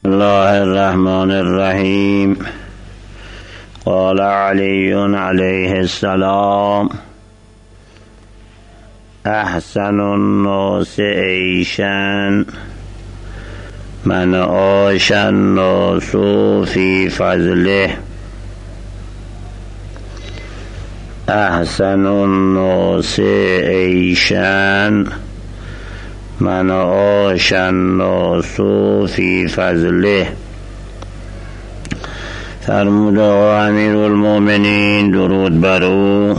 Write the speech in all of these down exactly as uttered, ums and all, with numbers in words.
الله الرحمن الرحیم. قال علی علیه السلام: احسن الناس عیشا من عاش الناس فی فضله. احسن الناس عیشا من عاش الناس فی فضله. فرمود آقا امیرالمومنین درود بر او: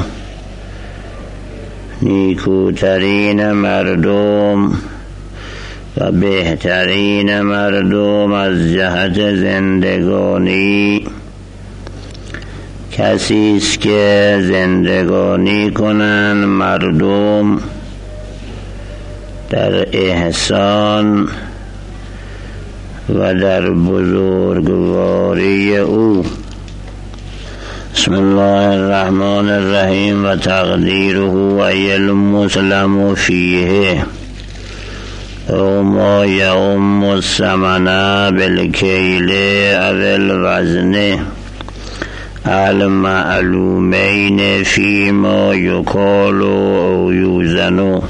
نیکوترین مردم و بهترین مردم از جهت زندگانی کسی است که زندگانی کنند مردم در احسان و در بزرگواری او. بسم الله الرحمن الرحیم. و تقدیره ای المسلم فیه او ما یعم الثمن بالکیل او الوزن المعلومین فیما یکال او یوزن و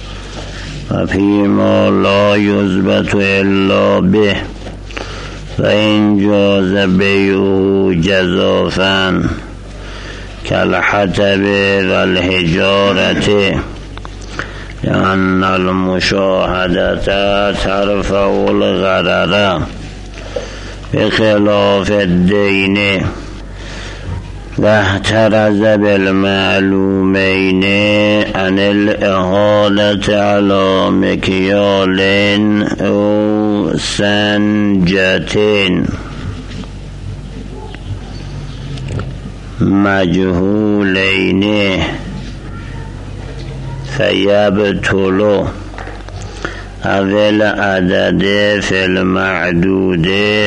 فیما لا یضبط الا به و این جاز بیعه جزافا کالحطب و الحجارت لأن المشاهدت ترفع الغرر بخلاف الدین و احترز بالمعلومین عن الاحالة على مکیال او سنجت مجهولین فیبطل اول عدد فی المعدود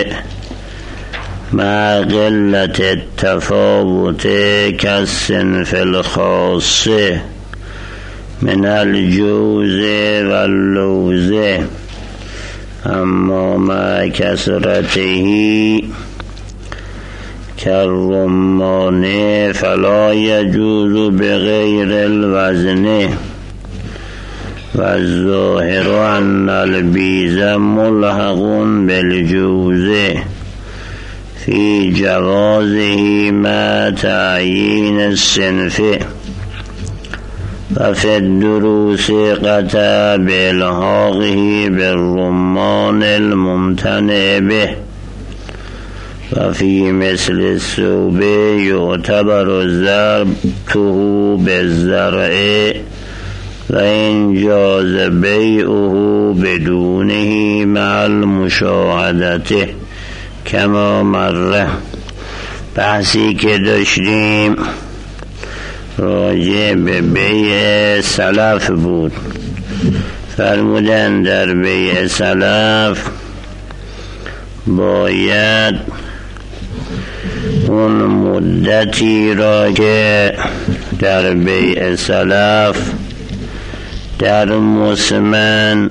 مع قلت التفاوت كالصنف الخاص من الجوز واللوز اما مع كثرته كالرمان فلا يجوز بغير الوزن والظاهر أن البيز ملحق بالجوز في جوازه مع تعيين الصنف وفي الدروس قطع بإلحاقه بالرمان الممتنع به وفي مثل الثوب يعتبر ضربته بالزرع وإن جاز بيعه بدونه مع المشاهدة کما مره. بحثی که داشتیم راجع به بیع سلف بود. فرمودن در بیع سلف باید اون مدتی را که در بیع سلف در مسمن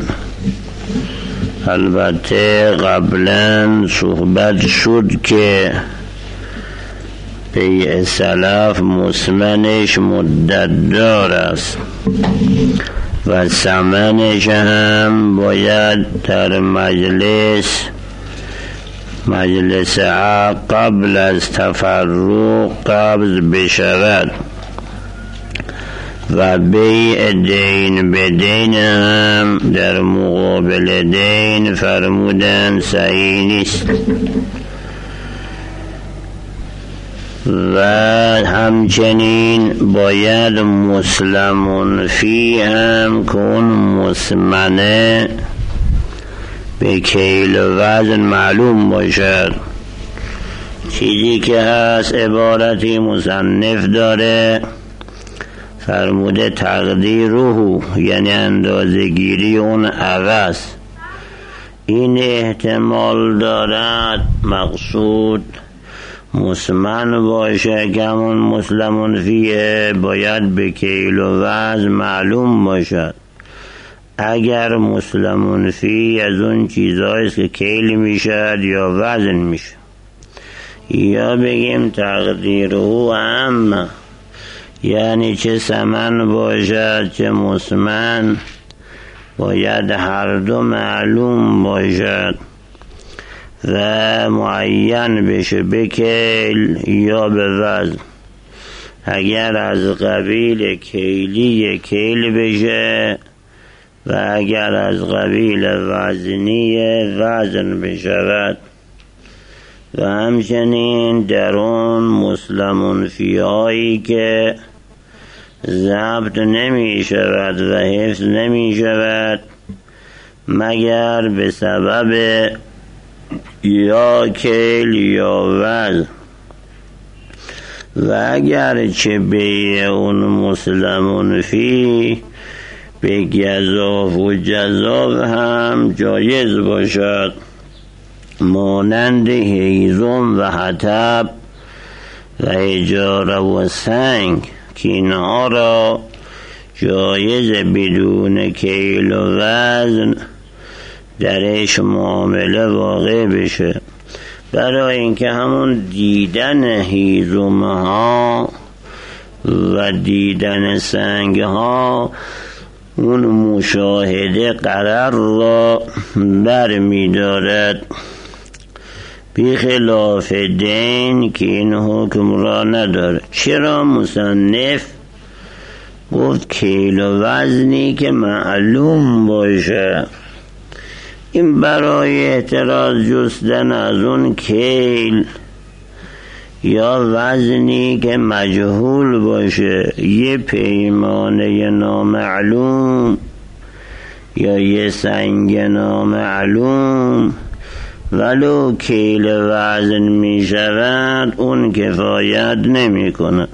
البته قبلا صحبت شد که بیع سلف مسمنش مدت دار است و ثمنش هم باید در مجلس مجلس عقد قبل از تفرق قبض بشود و بیع دین به دین هم در مقابل دین فرمودن صحیح نیست و همچنین باید مسلمون فی هم کن مسمنه به کیل و وزن معلوم باشد. چیزی که هست عبارتی مصنف داره فرموده تقدیر روح یعنی اندازه گیری اون عوض. این احتمال دارد مقصود مسمن باشه که همون مسلمون فیه باید به کیل و وزن معلوم باشد، اگر مسلمون فی از اون چیزهاییست که کیل میشد یا وزن میشه، یا بگیم تقدیره اما، یعنی چه ثمن باشد چه مسمن، باید هر دو معلوم باشد و معین بشه به کیل یا به وزن. اگر از قبیل کیلی کیل بشه و اگر از قبیل وزنی وزن بشود. و همچنین در اون مسلمون فیهایی که ضبط نمی شود و حفظ نمی شود مگر به سبب یا کیل یا وزن، و اگر چه بیع اون مسلمون فی به گزاف و جزاف هم جایز باشد، مانند هیزم و حطب و اجاره و سنگ که اینها را جایز بدون کیل و وزن درش معامله واقع بشه، برای اینکه همون دیدن هیزم ها و دیدن سنگ ها اون مشاهده قرار را بر می دارد، بخلاف دین که این حکم را نداره. چرا مصنف گفت کیل و وزنی که معلوم باشه؟ این برای اعتراض جستن از اون کیل یا وزنی که مجهول باشه، یه پیمانه نامعلوم یا یه سنگ نامعلوم ولو کیل وزن می شود اون کفایت نمی کنه.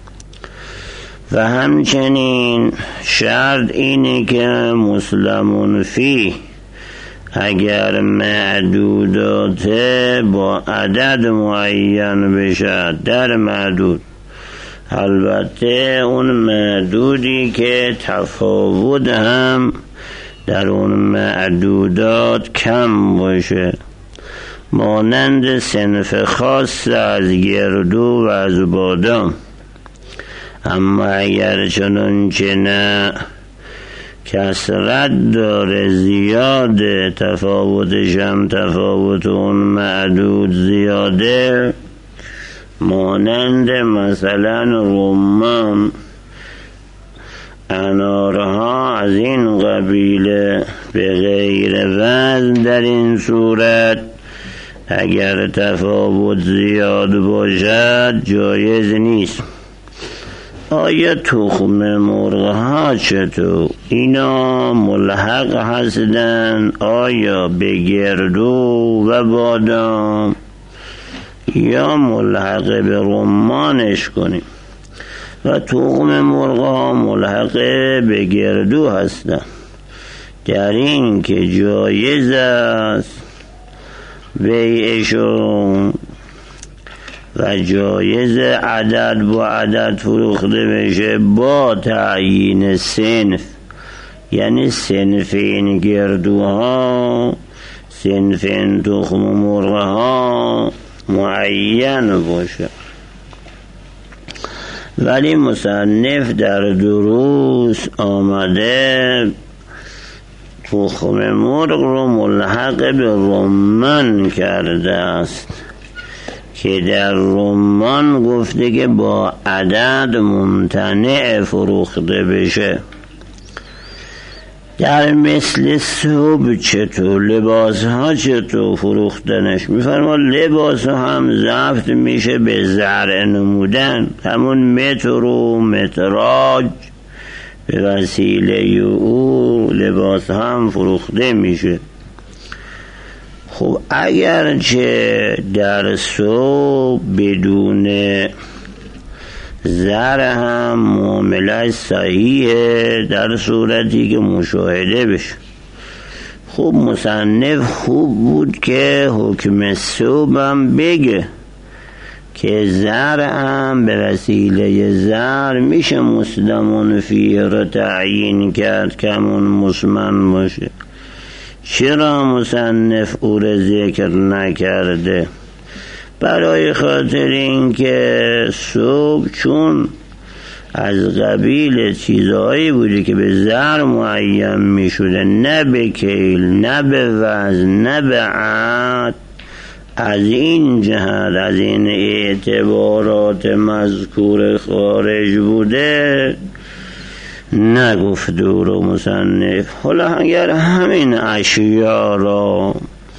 و همچنین شرط اینه که مسلمون فی اگر معدودات با عدد معین بشد در معدود، البته اون معدودی که تفاوت هم در اون معدودات کم باشه، مانند صنف خاص از گردو و از بادام. اما اگر چنانچه نه کسرت داره زیاده، تفاوتش هم تفاوت اون معدود زیاده، مانند مثلا رمان، انارها از این قبیله به غیر وزن، در این صورت اگر تفاوت زیاد باشد جایز نیست. آیا تخم مرغ ها چطور؟ اینا ملحق هستن آیا به گردو و بادام یا ملحق به رمانش کنیم؟ و تخم مرغ ها ملحق به گردو هستن، در این که جایز است بیعشون و جایز عدد با عدد فروخته بشه با تعیین صنف، یعنی صنف این گردوها صنف این تخم مرغ ها معین باشه. ولی مصنف در دروس آمده تخم مرغ رو ملحق به رمان کرده است که در رمان گفته که با عدد ممتنع فروخته بشه. در مثل ثوب چطور؟ لباس ها چطور فروختنش؟ میفرما لباس ها هم ضبط میشه به زرع نمودن، همون متر و متراج به وسیله او لباس هم فروخته میشه. خب اگرچه در ثوب بدون زرع هم معامله صحیحه در صورتی که مشاهده بشه. خب مصنف خوب بود که حکم ثوب هم بگه که زر هم به وسیله زر میشه مسلمون فیه را تعیین کرد که همون مسلمان باشه. چرا مصنف او را ذکر نکرده؟ برای خاطر این که صبح چون از قبیل چیزهایی بوده که به زر معین می شده، نه به کیل، نه به وزن، نه به عد، از این جهت از این اعتبارات مذکور خارج بوده، نگفته او رو مصنف. حالا اگر همین اشیا را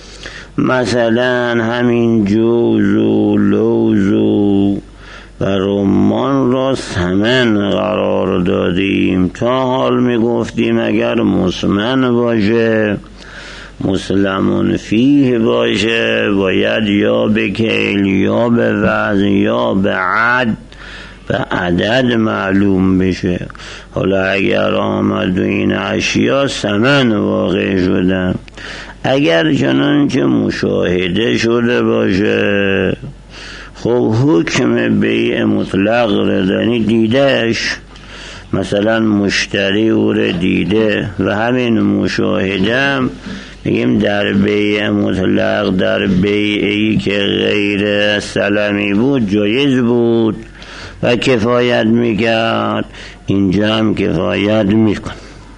مثلا همین جوز و لوز و و رمان را ثمن قرار دادیم، تا حال می گفتیم اگر مسمن باشه، مسلمون فیه باشه، باید یا به کیل یا به وزن یا به عد و عدد معلوم بشه. حالا اگر آمد و این اشیا ثمن واقع شدن، اگر چنانچه مشاهده شده باشه، خب حکم بیع مطلق رو دانی دیدهش، مثلا مشتری او رو دیده و همین مشاهده میگیم در بیع مطلق، در بیعی که غیر سلمی بود جایز بود و کفایت میکرد، اینجا هم کفایت میکن.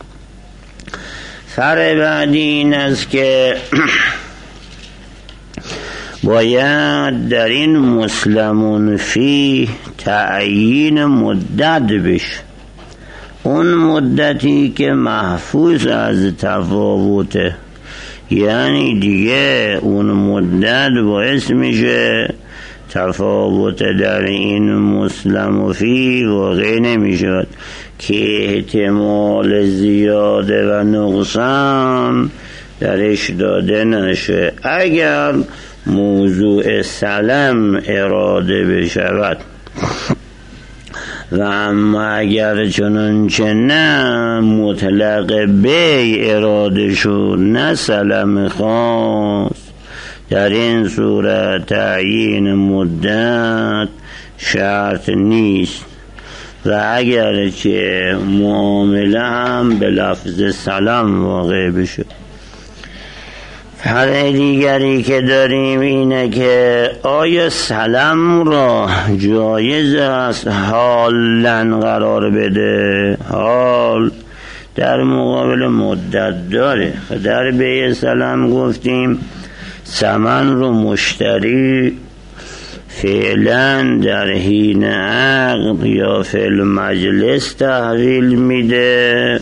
فرع بعدی این است که باید در این مسلمون فی تعیین مدت بشه، اون مدتی که محفوظ از تفاوته، یعنی دیگه اون مدت باعث میشه تفاوت در این مسلم فی واقع نمیشد که احتمال زیاده و نقصان درش داده نشه اگر موضوع سلم اراده بشود. و اما اگر چنانچه نه مطلق بی اراده شد، نه سلم خاص، در این صورت تعیین مدت شرط نیست و اگر چه معامله هم به لفظ سلم واقع بشه. فرع دیگری که داریم اینه که آیا سلم را جایز است حالا قرار بده؟ حال در مقابل مدت داره. در بیع سلم گفتیم ثمن رو مشتری فعلا در حین عقد یا فی المجلس تحویل میده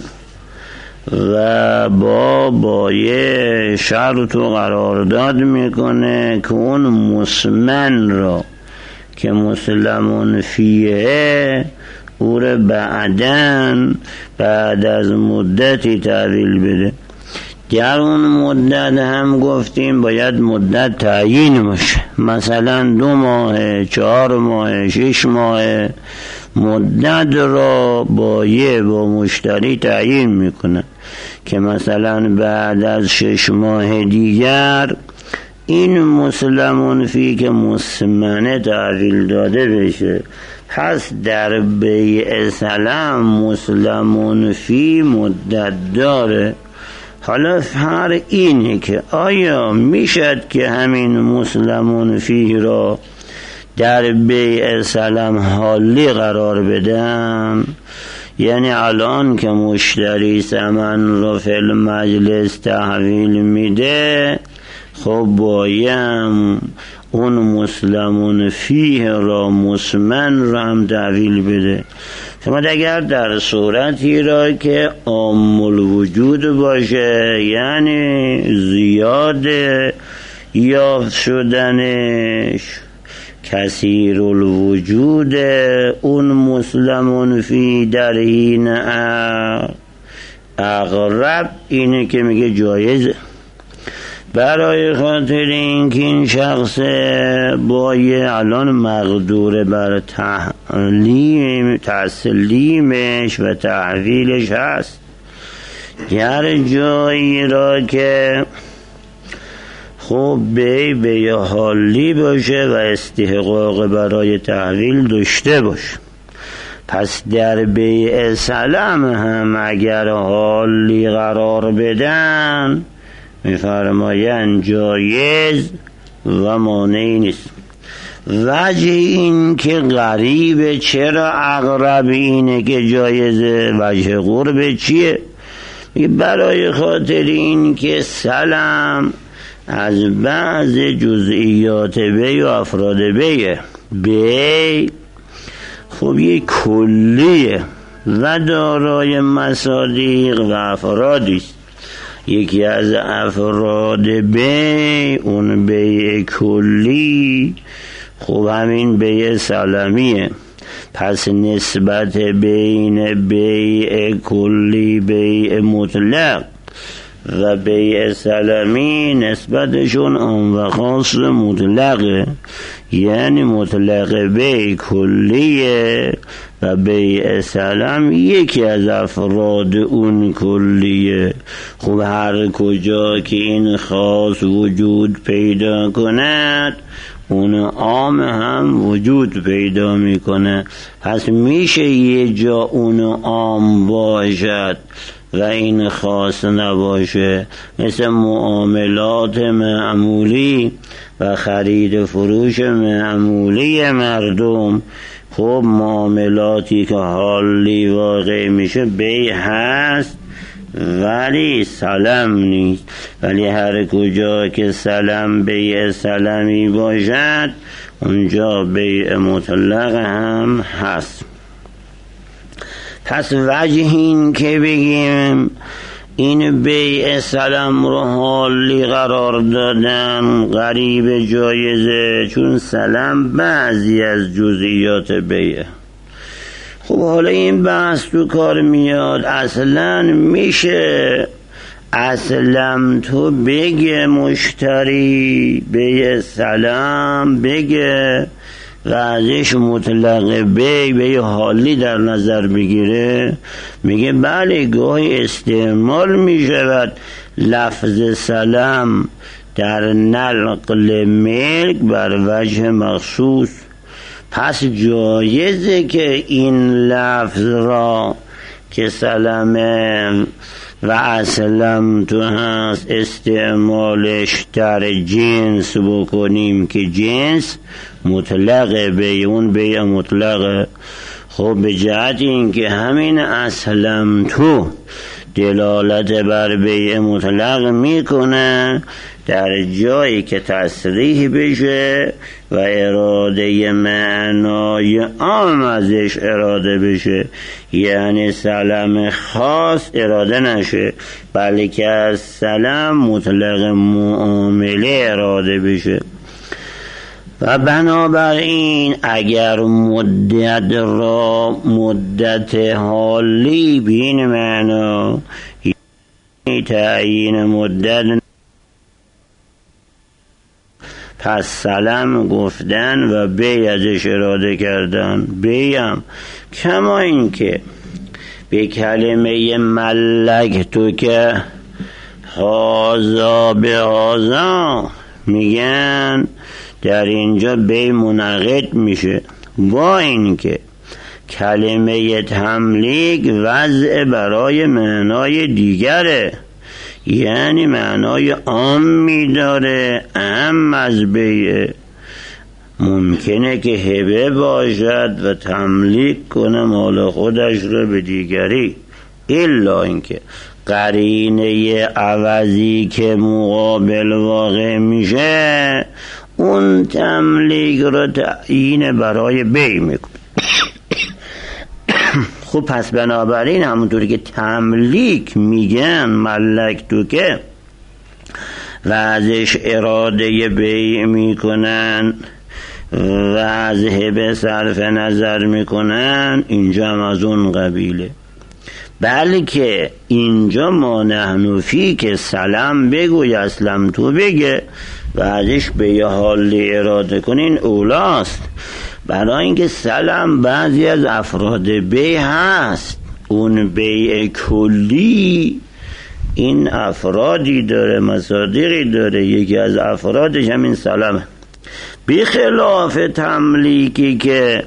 و با بایع شرط و قرارداد میکنه که اون مسمن را که مسلمون فیه او را بعدن بعد از مدتی تحویل بده. در اون مدت هم گفتیم باید مدت تعیین باشه، مثلا دو ماه، چهار ماه، شش ماه مدت را بایع با مشتری تعیین میکنه که مثلا بعد از شش ماه دیگر این مسلمون فی که مسمنه تحویل داده بشه. پس در بیع سلم مسلمون فی مدت داره. حالا فرق اینه که آیا میشد که همین مسلمون فی را در بیع سلم حالی قرار بدن؟ یعنی الان که مشتری ثمن را فی المجلس تحویل میده، خب باید اون مسلمون فیه را مسمن را هم تحویل بده. شما اگر در صورتی را که عام الوجود باشه، یعنی زیاد یافت شدنش، کثیر الوجود اون مسلمون فی در حین اغرب، اینه که میگه جایزه. برای خاطر اینکه این شخص بایع الان مقدور بر تعلیم تسلیمش و تحویلش هست، گر جایی را که خب بی بی حالی باشه و استحقاق برای تحویل داشته باشه. پس در بیع سلم هم اگر حالی قرار بدن میفرمایند جایز و مانعی نیست. وجه این که غریبه، چرا اقرب اینه که جایزه؟ وجه قربه چیه؟ برای خاطر این که سلم از بعض جزئیات بی و افراد بیه. بی خب یک کلیه و دارای مصادیق و افرادیست. یکی از افراد بی اون بیع کلی خب همین بیع سلمیه. پس نسبت بین بیع کلی بیع مطلق و بیع سلمی نسبتشون عام و خاص مطلقه، یعنی مطلق بیع کلیه و بیع سلم یکی از افراد اون کلیه. خب هر کجا که این خاص وجود پیدا کند اون عام هم وجود پیدا میکنه. پس میشه یه جا اون عام باشد و این خاص نباشه، مثل معاملات معمولی و خرید فروش معمولی مردم. خب معاملاتی که حالی واقع میشه بیع هست ولی سلم نیست، ولی هر کجا که سلم بیع سلمی باشد اونجا بیع مطلق هم هست. پس وجه این که بگیم این بیع سلم رو حالی قرار دادن غریب جایزه، چون سلم بعضی از جزئیات بیعه. خب حالا این بحث تو کار میاد، اصلا میشه اصلا تو بگه مشتری بیع سلم بگه و ازش مطلق بی بی حالی در نظر بگیره؟ میگه بله، گاهی استعمال میشود لفظ سلم در نقل ملک بر وجه مخصوص. پس جایزه که این لفظ را که سلمه و اسلم تو هست استعمالش در جنس بکنیم که جنس مطلقه، به اون بیع مطلقه. خب به جهت این که همین اسلم تو دلالت بر بیع مطلق میکنه، در جایی که تصریح بشه و اراده معنای عام ازش اراده بشه، یعنی سلم خاص اراده نشه بلکه از سلم مطلق معامله اراده بشه. و بنابراین اگر مدت را مدت حالی بین معنا تعیین مدت، پس سلم گفتن و بی ازش اراده کردن. بیم کما این که به کلمه ملک تو که هازا به هازا میگن در اینجا بی منعقد میشه، با این که کلمه تملیک وضع برای معنای دیگره، یعنی معنای عام میداره، اهم از بیعه. ممکنه که هبه باشد و تملیک کنه مال خودش رو به دیگری، الا اینکه قرینه عوضی که مقابل واقع میشه اون تملیک رو تعیین برای بی میکنه. خب پس بنابراین همونطوری که تملیک میگن ملک تو که و ازش اراده بیع میکنن و از هبه صرف نظر میکنن، اینجا هم از اون قبیله. بلکه اینجا ما نحن فی که سلام بگوی اسلم تو بگه و ازش به یه حالی اراده کنین اولاست، برای اینکه سلام بعضی از افراد بیع هست. اون بیع کلی این افرادی داره، مصادیقی داره. یکی از افرادش همین سلامه، بخلاف تملیکی که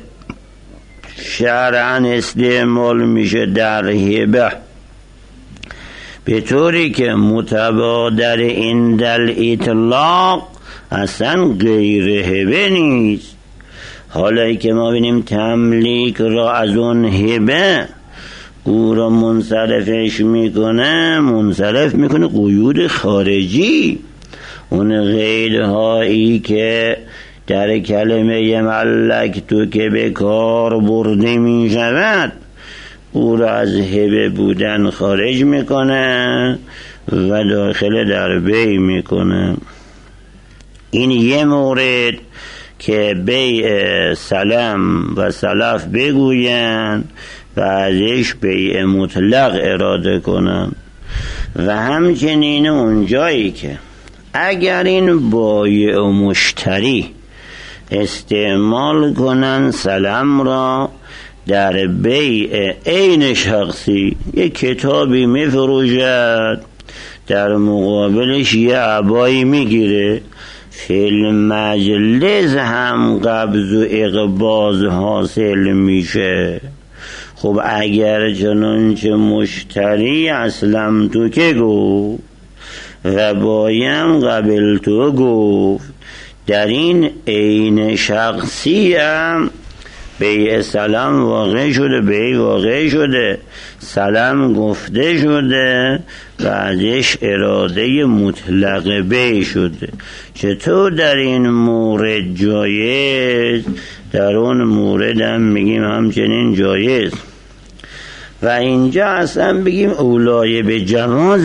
شرعاً استعمال میشه در هبه، به طوری که متبادر این دل اطلاق اصلا غیر هبه نیست. حالا که ما بینیم تملیک را از اون هبه او را منصرفش میکنه، منصرف میکنه قیود خارجی، اون قیدهایی که در کلمه ملک تو که به کار برده میشود او را از هبه بودن خارج میکنه و داخل در بی میکنه. این یه مورد که بیع سلم و سلف بگوین و ازش بیع مطلق اراده کنن. و همچنین اون جایی که اگر این بایع و مشتری استعمال کنن سلم را در بیع عین شخصی، یک کتابی میفروشد در مقابلش یه عبایی میگیره، فی المجلس هم قبض و اقباض حاصل میشه. خب اگر چنانچه مشتری اسلم تو که گفت و بایم قبل تو گفت، در این عین شخصی هم بیع سلام واقع شده، بیع واقع شده، سلام گفته شده و ازش اراده مطلق بیع شده. چطور در این مورد جایز، در اون مورد هم میگیم همچنین جایز. و اینجا اصلا بگیم اولای به جواز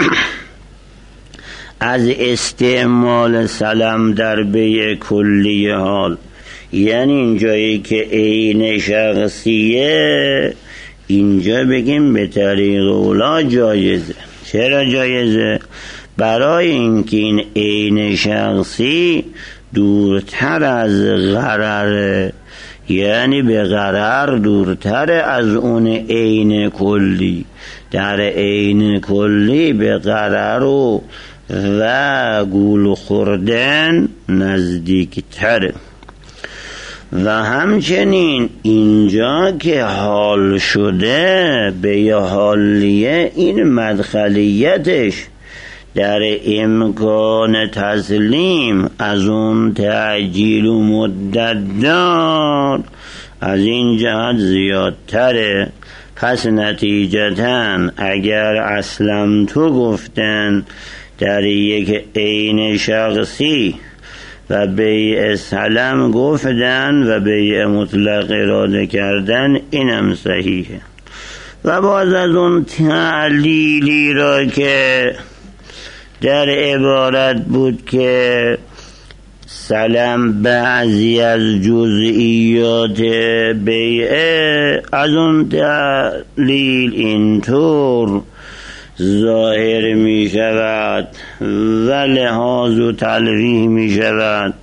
از استعمال سلام در بیع کلی حال، یعنی اینجایی که عین شخصیه اینجا بگیم به طریق اولا جایزه. چرا جایزه؟ برای اینکه این عین شخصی دورتر از غرره، یعنی به غرر دورتر از اون عین کلی. در عین کلی به غرر و و گول خوردن نزدیکتره. و همچنین اینجا که حال شده به یه حالیه، این مدخلیتش در امکان تسلیم از اون تعجیل و مدت دار از این جهت زیادتره. پس نتیجتاً اگر اسلم تو گفتن در یک عین شخصی و بیع سلم گفتن و بیع مطلق اراده کردن، اینم صحیحه. و باز از اون تعلیلی را که در عبارت بود که سلم بعضی از جزئیات بیعه، از اون تعلیل اینطور ظاهر می شود و لحاظ و تلویح می شود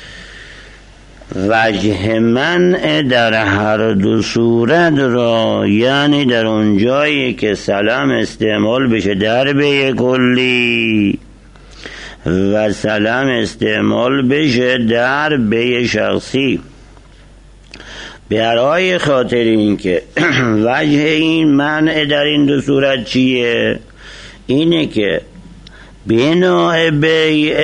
وجه منع در هر دو صورت را، یعنی در اون جایی که سلام استعمال بشه در بیع کلی و سلام استعمال بشه در بیع شخصی، برای خاطر اینکه وجه این منع در این دو صورت چیه؟ اینه که بناء بیع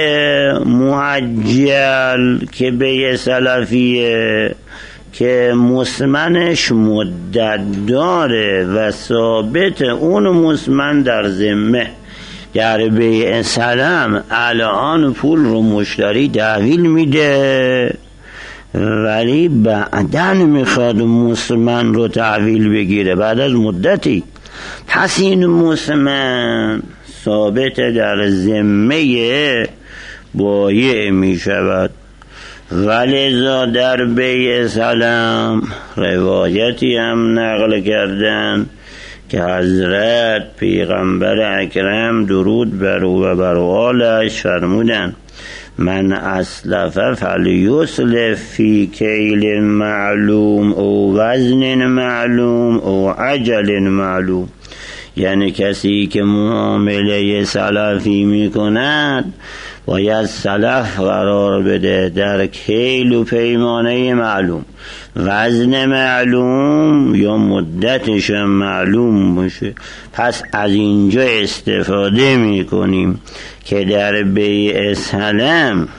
معجل که بیع سلفیه که مسمنش مدت داره و ثابت اون مسمن در ذمه، در بیع سلام الان پول رو مشتری تحویل میده ولی بعدن میخواد مسمن رو تحویل بگیره بعد از مدتی. پس این مسمن ثابت در ذمه بایع می شود. ولذا در بیع سلام روایتی هم نقل کردن که حضرت پیغمبر اکرم درود بر او و بر آلش فرمودن: من اسلف فلیسلف فی کیل معلوم او وزن معلوم او عجل معلوم. یعنی کسی که معامله سلفی می کند باید سلف قرار بده در کیل و پیمانه معلوم، وزن معلوم یا مدتش معلوم باشه. پس از اینجا استفاده می کنیم که در بیع سلم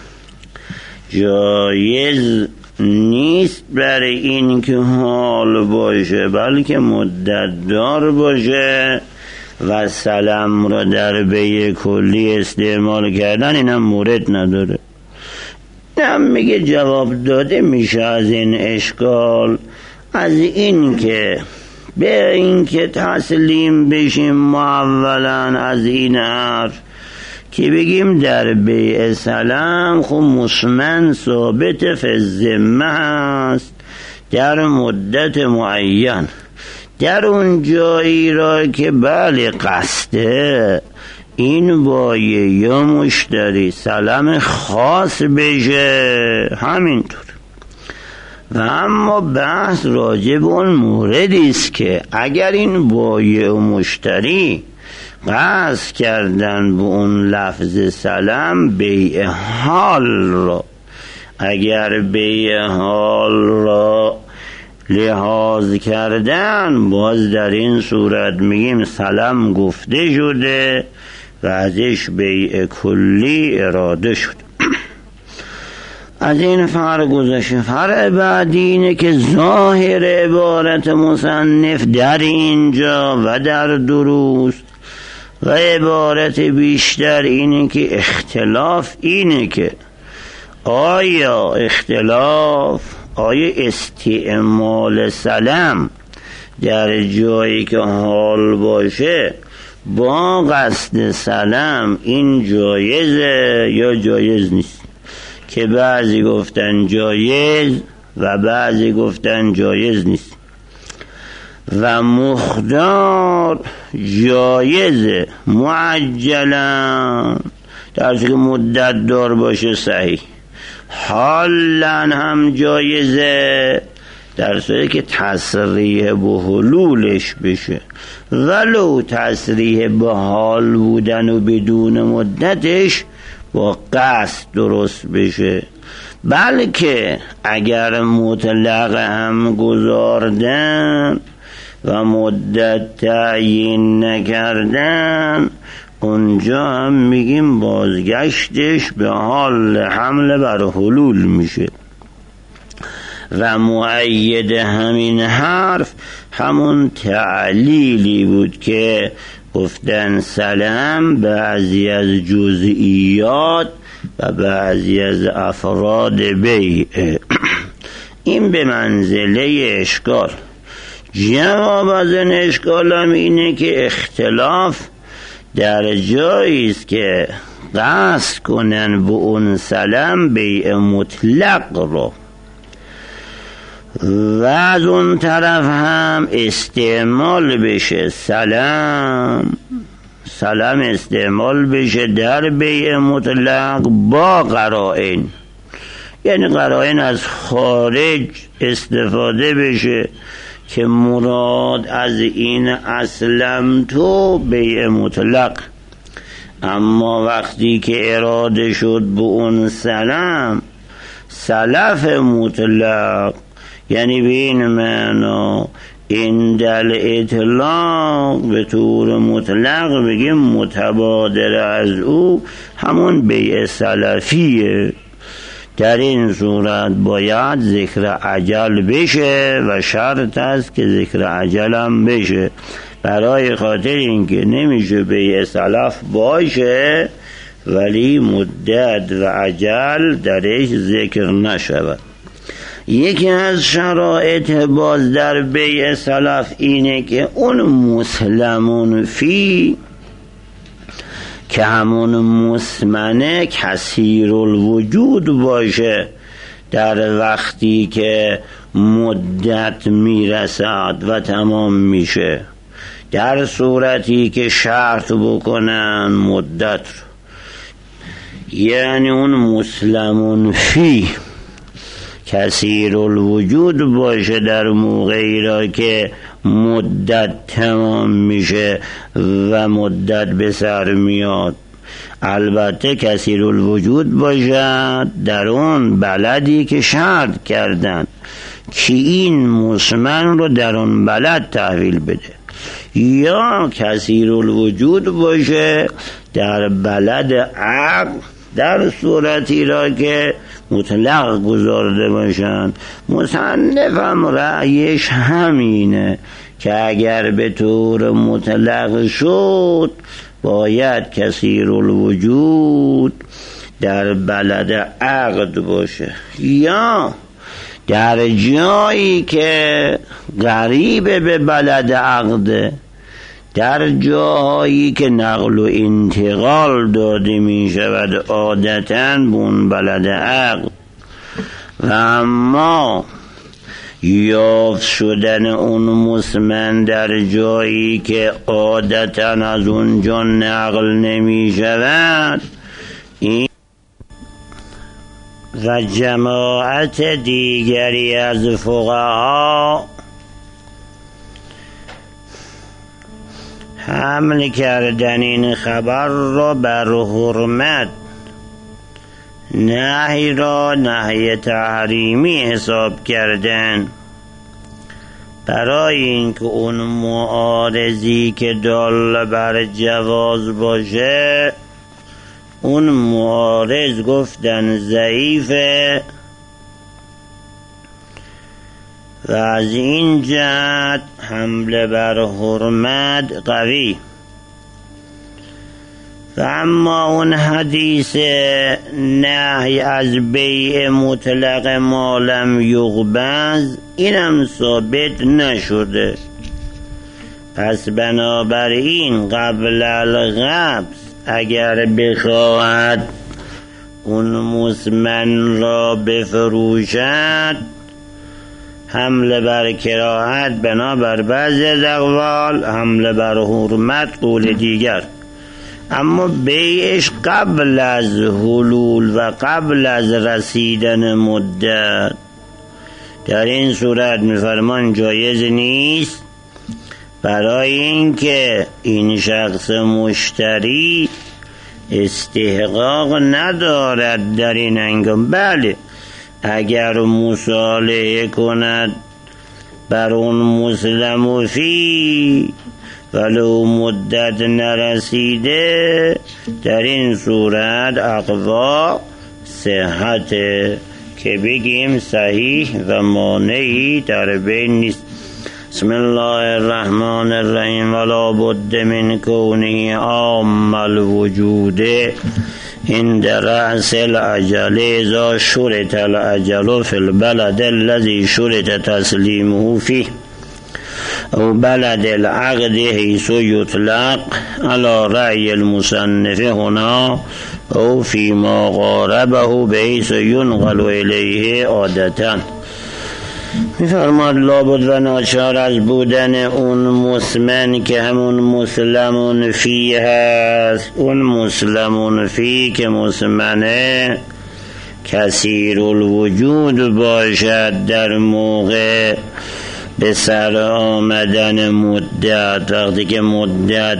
جایز نیست برای این که حال باشه، بلکه مدت دار باشه و سلم را در بیع کلی استعمال کردن اینم مورد نداره. هم میگه جواب داده میشه از این اشکال، از این که به این که تسلیم بشیم ما اولا از این حرف که بگیم در بیع سلم خب مسمن ثابت فی الذمه هست در مدت معین، در اون جایی را که بله قصده این بایه یا مشتری سلم خاص بشه همینطور. و اما بحث راجع به اون موردی است که اگر این بایه و مشتری قصد کردن به اون لفظ سلم بیع حال را، اگر بیع حال را لحاظ کردن باز در این صورت میگیم سلم گفته شده و ازش بیع کلی اراده شد. از این فرق گذشته. فرق بعدی اینه که ظاهر عبارت مصنف در اینجا و در دروس و عبارت بیشتر اینه که اختلاف اینه که آیا اختلاف آیا استعمال سلم در جایی که حال باشه با قصد سلم این جایزه یا جایز نیست، که بعضی گفتن جایز و بعضی گفتن جایز نیست. و مقدار جایزه معجلا در که مدت دار باشه صحیح، حالا هم جایزه در صورتی که تصریح به حلولش بشه، ولو تصریح به حال بودن و بدون مدتش با قصد درست بشه. بلکه اگر مطلق هم گذاردن و مدت تعیین نکردن اونجا هم میگیم بازگشتش به حال حمل بر حلول میشه. و مؤید همین حرف همون تعلیلی بود که گفتن سلم بعضی از جزئیات و بعضی از افراد بیع این به منزله اشکال. جواب از این اشکال هم اینه که اختلاف در جایی است که قصد کنن به اون سلم بیع مطلق رو و از اون طرف هم استعمال بشه سلم سلم استعمال بشه در بیع مطلق با قرائن، یعنی قرائن از خارج استفاده بشه که مراد از این اسلم تو بیع مطلق. اما وقتی که اراده شد به اون سلم سلف مطلق، یعنی به این معنا این دل اطلاق به طور مطلق بگیم متبادر از او همون بیع سلفیه، در این صورت باید ذکر عجل بشه و شرط است که ذکر عجل هم بشه، برای خاطر اینکه نمیشه بیع سلف باشه ولی مدت و عجل درش ذکر نشود. یکی از شرایط باز در بیع سلف اینه که اون مسلمون فی که همون مسمنه کثیر الوجود باشه در وقتی که مدت میرسد و تمام میشه، در صورتی که شرط بکنن مدت رو، یعنی اون مسلمون فی کثیر الوجود باشه در موقعی را که مدت تمام میشه و مدت به سر میاد. البته کثیر الوجود باشد در اون بلدی که شرط کردن که این مسمن رو در اون بلد تحویل بده، یا کثیر الوجود باشه در بلد عقل در صورتی را که مطلق گذارده باشند. مصنفم رأیش همینه که اگر به طور مطلق شد باید کثیر الوجود در بلد عقد باشه، یا در جایی که قریب به بلد عقده، در جایی که نقل و انتقال داده می شود عادتاً به اون بلد عقد، و اما یافت شدن اون مسمن در جایی که عادتاً از اونجا نقل نمی شود. این و جماعت دیگری از فقها حمل کردن این خبر را بر حرمت، نهی را نهی تحریمی حساب کردن، برای اینکه اون معارضی که دال بر جواز باشه اون معارض گفتن ضعیفه و از این جهت حمله بر حرمت قوی. و اما اون حدیث نهی از بیع مطلق ما لم یغبز اینم ثابت نشده، پس بنابراین قبل القبض اگر بخواهد اون مسمن را بفروشد حمله بر کراهت بنابر بعضی از اقوال، حمله بر حرمت قول دیگر. اما بیعش قبل از حلول و قبل از رسیدن مدت، در این صورت میفرمان جایز نیست، برای اینکه این شخص مشتری استحقاق ندارد در این هنگام. بله اگر مصالحه کند بر اون مسلم فی ولو مدت نرسیده، در این صورت اقوا صحت که بگیم صحیح و مانعی در بین نیست. بسم الله الرحمن الرحیم. ولا بد من کونه عام الوجود عند رأس العجل اذا شرط العجل في البلد الذي شرط تسلیمه فيه او بلد العقد حيث يطلق على رأي المصنف هنا او فيما قاربه بحيث ينقل إليه عادة. می‌فرماد لابد و ناچار از بودن اون مسمن که همون مسلمون فی هست، اون مسلمون فی که مسمنه کثیر الوجود باشد در موقع به سر آمدن مدت، وقتی که مدت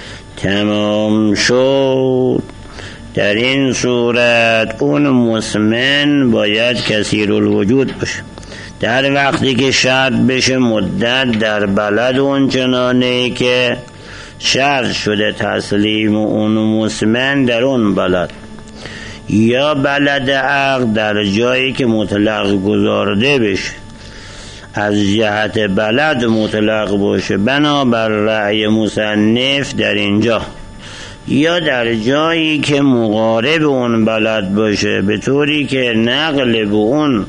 تمام شد در این صورت اون مسمن باید کثیر الوجود باشه. در وقتی که شرط بشه مدت در بلد اون چنانه که شرط شده تسلیم اون مسمن در اون بلد، یا بلد عقد در جایی که مطلق گذارده بشه از جهت بلد مطلق باشه بنابر رأی مصنف در اینجا، یا در جایی که مقارب اون بلد باشه به طوری که نقل به اون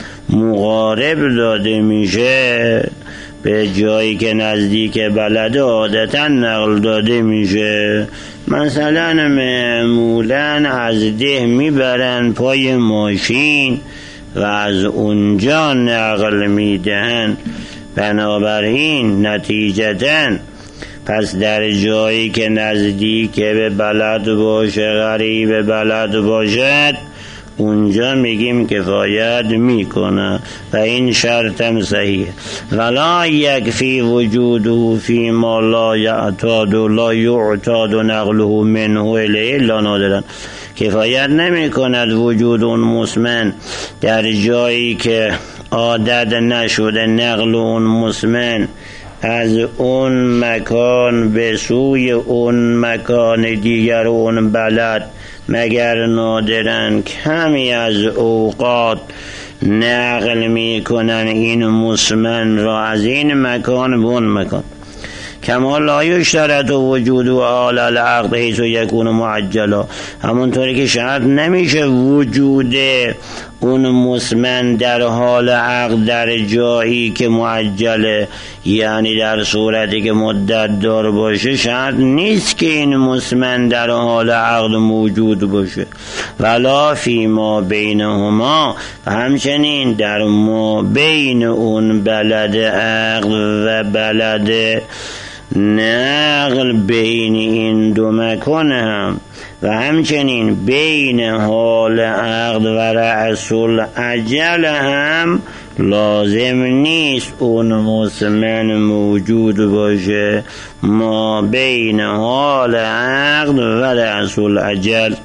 مقارب داده میشه، به جایی که نزدیک بلد عادتا نقل داده میشه. مثلا معمولا از ده میبرن پای ماشین و از اونجا نقل میدن، بنابراین نتیجتاً پس در جایی که نزدیک به بلد باشه قریب بلد باشد اونجا میگیم کفایت میکنه و این شرطم صحیح. ولا یکفی وجوده فی ما لا یعتاد و لا یعتاد نقله منه الیه الا نادرا. کفایت نمی کند وجود اون مسمن در جایی که عادت نشده نقل اون مسمن از اون مکان به سوی اون مکان دیگر اون بلد مگر نادرن کمی از اوقات نقل می کنن این مسمن را از این مکان به اون مکان. کما لا یشترط وجود و آل العقد حیث یکون معجلا. همونطوری که شرط نمیشه وجود اون مسمن در حال عقد در جایی که معجله، یعنی در صورتی که مدت دار باشه شرط نیست که این مسمن در حال عقد موجود باشه. ولا فی ما بینهما، و همچنین در ما بین اون بلد عقد و بلد نقل بین این دو مکان هم، و همچنین بین حال عقد و رأس الاجل هم لازم نیست اون مسمن موجود باشه ما بین حال عقد و رأس الاجل.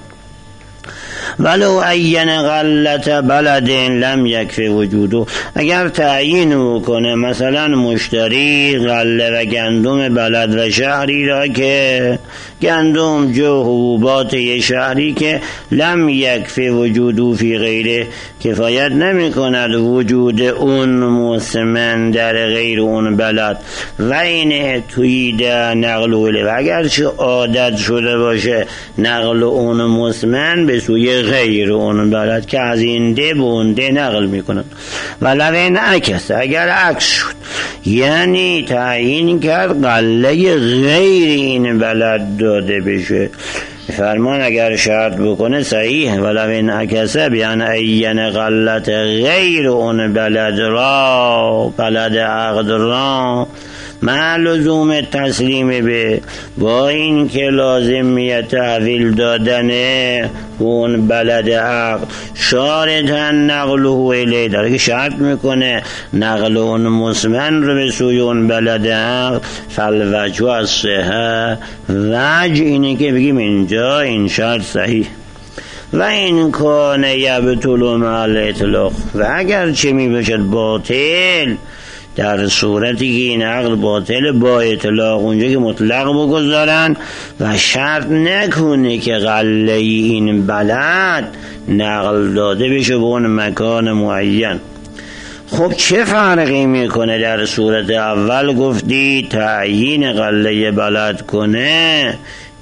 ولو عین غلت بلد لم یکفی وجوده. اگر تعیین کنه مثلا مشتری غله و گندم بلد و شهری را که گندم جو حبوبات یه شهری که لم یکفی وجوده فی غیره، کفایت نمی کند وجود اون مسمن در غیر اون بلد. و این توید نقل ولی، و اگر چه عادت شده باشه نقل اون مسمن به سوی غیر اون بلد که از این ده به اون ده نقل میکنن. ولو این عکس، اگر عکس شد یعنی تعیین کرد غله غیر این بلد داده بشه، فرمان اگر شرط بکنه صحیح. ولو این عکسه بیان عین غلت غیر اون بلد را، بلد عقد را، مع لزوم تسلیم به، با این که لازمیت تحویل دادنه اون بلد عقد، شارطا نقله الیه، در که شرط میکنه نقل اون مسمن رو به سوی اون بلد عقد، فالوجه الصحه، وجه اینه که بگیم اینجا این شرط صحیح. و این کان یبطل مع الاطلاق، و اگر چه می باشد باطل در صورتی که این عقد باطل با اطلاق، اونجا که مطلق بگذارن و شرط نکنه که غله این بلد نقل داده بشه به اون مکان معین. خب چه فرقی میکنه؟ در صورت اول گفتی تعیین غله بلد کنه،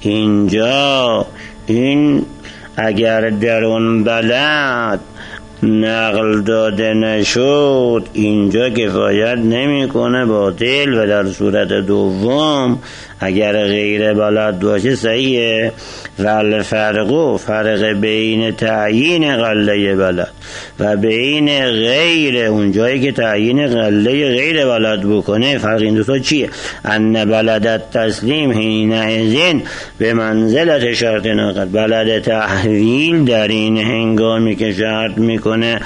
اینجا این اگر در اون بلد نقل داده نشد اینجا کفایت نمیکنه، باطل. و در صورت دوم اگر غیر بلد باشه صحیحه. و الفرق، فرق بین تعیین غله بلد و بین غیر اونجایی که تعیین غله غیر بلد بکنه، فرق این دوتا چیه؟ ان بلد تسلیم حینئذ به منزلت شرط نقد، بلد تحویل در این هنگامی که شرط میکنه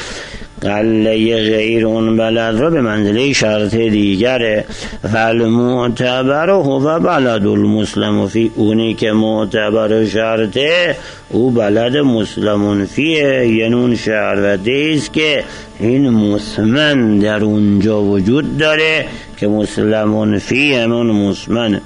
غله غیر اون بلد رو به منزله شرط دیگره. فالمعتبر هو بلد المسلم فی، اونی که معتبر شرطه او بلد مسلمون فیه، یعنی اون شهر و دیست که این مسمن در اونجا وجود داره که مسلمون فیه همون مسمنه.